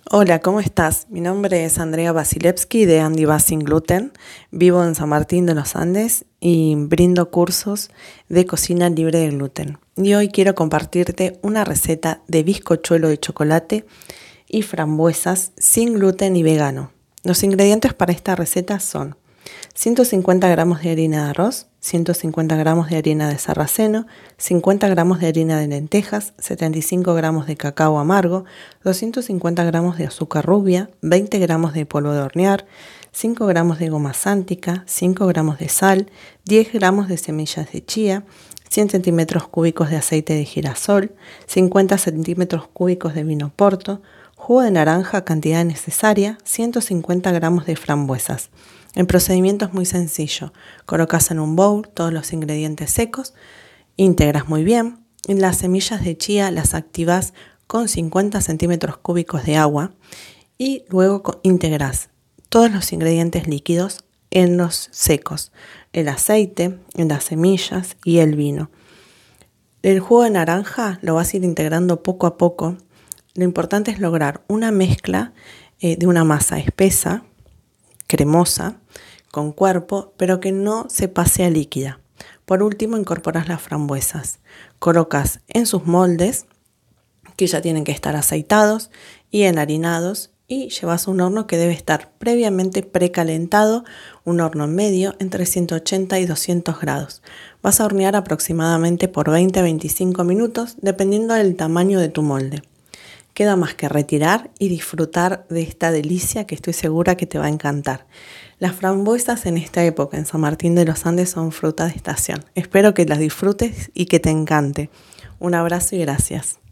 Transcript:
Hola, ¿cómo estás? Mi nombre es Andrea Vasilevsky de Andy Vas Sin Gluten. Vivo en San Martín de los Andes y brindo cursos de cocina libre de gluten. Y hoy quiero compartirte una receta de bizcochuelo de chocolate y frambuesas sin gluten y vegano. Los ingredientes para esta receta son 150 gramos de harina de arroz, 150 gramos de harina de sarraceno, 50 gramos de harina de lentejas, 75 gramos de cacao amargo, 250 gramos de azúcar rubia, 20 gramos de polvo de hornear, 5 gramos de goma sántica, 5 gramos de sal, 10 gramos de semillas de chía, 100 centímetros cúbicos de aceite de girasol, 50 centímetros cúbicos de vino porto, jugo de naranja cantidad necesaria, 150 gramos de frambuesas. El procedimiento es muy sencillo. Colocas en un bowl todos los ingredientes secos, integras muy bien. Las semillas de chía las activas con 50 centímetros cúbicos de agua y luego integras todos los ingredientes líquidos en los secos, el aceite, en las semillas y el vino. El jugo de naranja lo vas a ir integrando poco a poco. Lo importante es lograr una mezcla de una masa espesa, cremosa, con cuerpo, pero que no se pase a líquida. Por último, incorporas las frambuesas. Colocas en sus moldes, que ya tienen que estar aceitados y enharinados, y llevas a un horno que debe estar previamente precalentado, un horno medio entre 180 y 200 grados. Vas a hornear aproximadamente por 20 a 25 minutos, dependiendo del tamaño de tu molde. Queda más que retirar y disfrutar de esta delicia que estoy segura que te va a encantar. Las frambuesas en esta época en San Martín de los Andes son fruta de estación. Espero que las disfrutes y que te encante. Un abrazo y gracias.